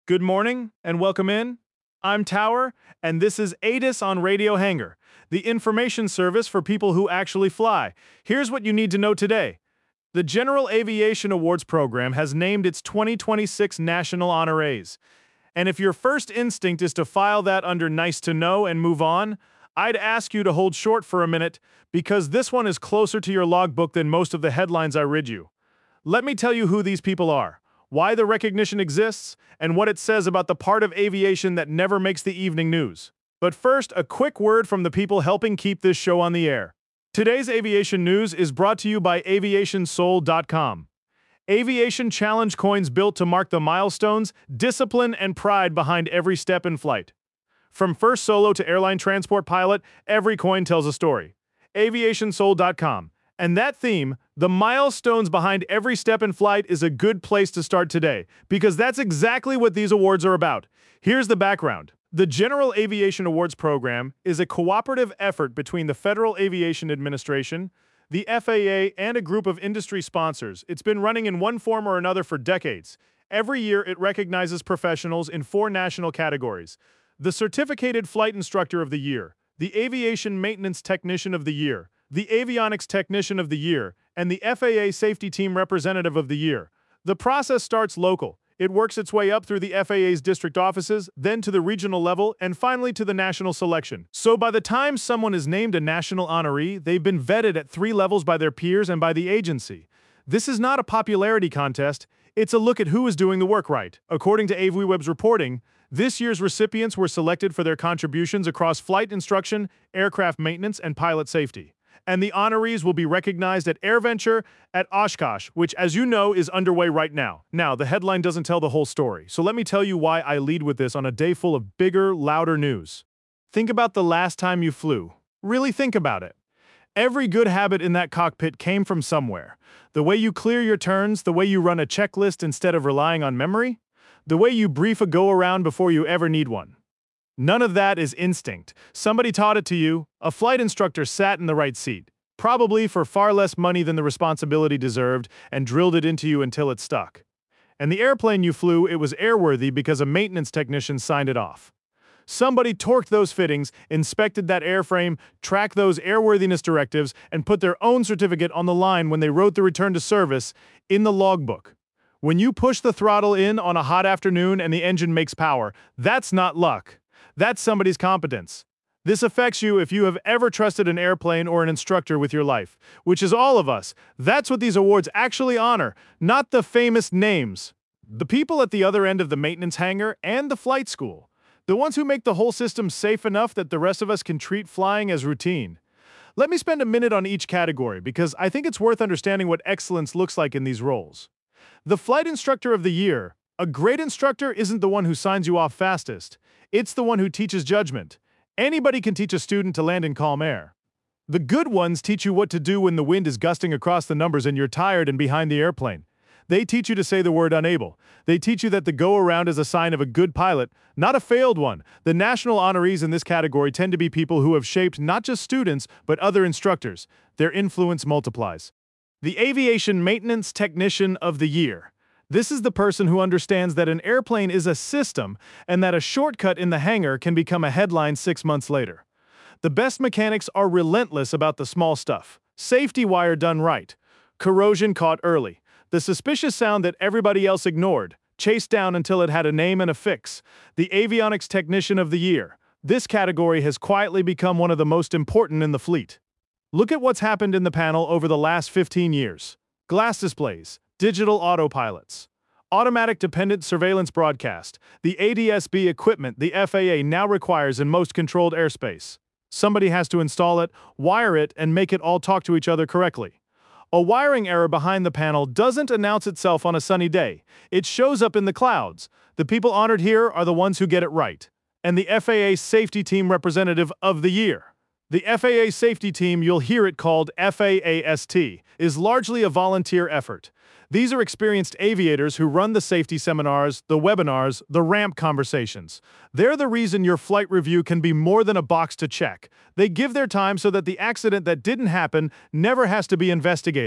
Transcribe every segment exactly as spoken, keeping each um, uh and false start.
Good morning and welcome in. I'm Tower, and this is A T I S on Radio Hangar, the information service for people who actually fly. Here's what you need to know today. The General Aviation Awards program has named its twenty twenty-six National Honorees. And if your first instinct is to file that under Nice to Know and move on, I'd ask you to hold short for a minute because this one is closer to your logbook than most of the headlines I read you. Let me tell you who these people are, why the recognition exists, and what it says about the part of aviation that never makes the evening news. But first, a quick word from the people helping keep this show on the air. Today's aviation news is brought to you by aviation soul dot com. Aviation challenge coins built to mark the milestones, discipline, and pride behind every step in flight. From first solo to airline transport pilot, every coin tells a story. aviation soul dot com. And that theme, the milestones behind every step in flight, is a good place to start today, because that's exactly what these awards are about. Here's the background. The General Aviation Awards program is a cooperative effort between the Federal Aviation Administration, the F A A, and a group of industry sponsors. It's been running in one form or another for decades. Every year, it recognizes professionals in four national categories: the Certificated Flight Instructor of the Year, the Aviation Maintenance Technician of the Year, the Avionics Technician of the Year, and the F A A Safety Team Representative of the Year. The process starts local. It works its way up through the F A A's district offices, then to the regional level, and finally to the national selection. So by the time someone is named a national honoree, they've been vetted at three levels by their peers and by the agency. This is not a popularity contest. It's a look at who is doing the work right. According to AviWeb's reporting, this year's recipients were selected for their contributions across flight instruction, aircraft maintenance, and pilot safety. And the honorees will be recognized at AirVenture at Oshkosh, which, as you know, is underway right now. Now, the headline doesn't tell the whole story, so let me tell you why I lead with this on a day full of bigger, louder news. Think about the last time you flew. Really think about it. Every good habit in that cockpit came from somewhere. The way you clear your turns, the way you run a checklist instead of relying on memory, the way you brief a go-around before you ever need one. None of that is instinct. Somebody taught it to you. A flight instructor sat in the right seat, probably for far less money than the responsibility deserved, and drilled it into you until it stuck. And the airplane you flew, it was airworthy because a maintenance technician signed it off. Somebody torqued those fittings, inspected that airframe, tracked those airworthiness directives, and put their own certificate on the line when they wrote the return to service in the logbook. When you push the throttle in on a hot afternoon and the engine makes power, that's not luck. That's somebody's competence. This affects you if you have ever trusted an airplane or an instructor with your life, which is all of us. That's what these awards actually honor, not the famous names. The people at the other end of the maintenance hangar and the flight school. The ones who make the whole system safe enough that the rest of us can treat flying as routine. Let me spend a minute on each category because I think it's worth understanding what excellence looks like in these roles. The Flight Instructor of the Year. A great instructor isn't the one who signs you off fastest. It's the one who teaches judgment. Anybody can teach a student to land in calm air. The good ones teach you what to do when the wind is gusting across the numbers and you're tired and behind the airplane. They teach you to say the word unable. They teach you that the go-around is a sign of a good pilot, not a failed one. The national honorees in this category tend to be people who have shaped not just students, but other instructors. Their influence multiplies. The Aviation Maintenance Technician of the Year. This is the person who understands that an airplane is a system and that a shortcut in the hangar can become a headline six months later. The best mechanics are relentless about the small stuff. Safety wire done right. Corrosion caught early. The suspicious sound that everybody else ignored. Chased down until it had a name and a fix. The Avionics Technician of the Year. This category has quietly become one of the most important in the fleet. Look at what's happened in the panel over the last fifteen years. Glass displays. Digital autopilots, automatic dependent surveillance broadcast, the A D S B equipment the F A A now requires in most controlled airspace. Somebody has to install it, wire it, and make it all talk to each other correctly. A wiring error behind the panel doesn't announce itself on a sunny day. It shows up in the clouds. The people honored here are the ones who get it right. And the F A A Safety Team Representative of the Year. The F A A Safety Team, you'll hear it called F A A S T, is largely a volunteer effort. These are experienced aviators who run the safety seminars, the webinars, the ramp conversations. They're the reason your flight review can be more than a box to check. They give their time so that the accident that didn't happen never has to be investigated.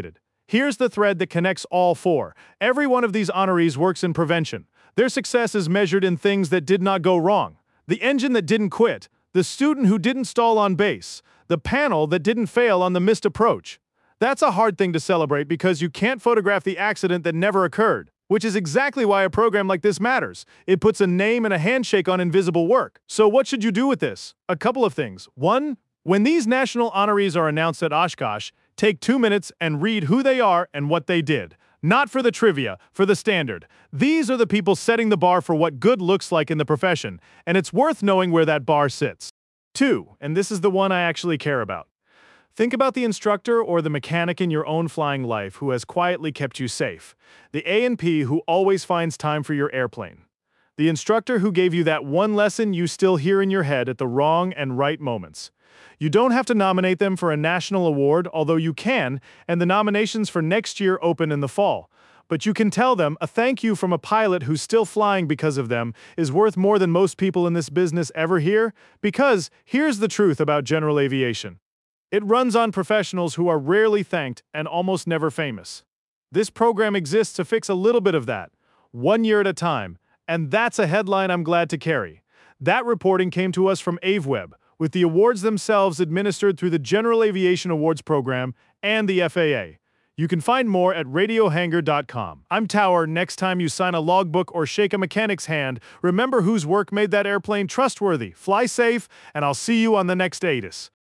Here's the thread that connects all four. Every one of these honorees works in prevention. Their success is measured in things that did not go wrong. The engine that didn't quit, the student who didn't stall on base, the panel that didn't fail on the missed approach. That's a hard thing to celebrate because you can't photograph the accident that never occurred, which is exactly why a program like this matters. It puts a name and a handshake on invisible work. So what should you do with this? A couple of things. One, when these national honorees are announced at Oshkosh, take two minutes and read who they are and what they did. Not for the trivia, for the standard. These are the people setting the bar for what good looks like in the profession, and it's worth knowing where that bar sits. Two, and this is the one I actually care about. Think about the instructor or the mechanic in your own flying life who has quietly kept you safe. The A and P who always finds time for your airplane. The instructor who gave you that one lesson you still hear in your head at the wrong and right moments. You don't have to nominate them for a national award, although you can, and the nominations for next year open in the fall. But you can tell them a thank you from a pilot who's still flying because of them is worth more than most people in this business ever hear, because here's the truth about general aviation. It runs on professionals who are rarely thanked and almost never famous. This program exists to fix a little bit of that, one year at a time, and that's a headline I'm glad to carry. That reporting came to us from AveWeb, with the awards themselves administered through the General Aviation Awards Program and the F A A. You can find more at radio hangar dot com. I'm Tower. Next time you sign a logbook or shake a mechanic's hand, remember whose work made that airplane trustworthy. Fly safe, and I'll see you on the next A T I S.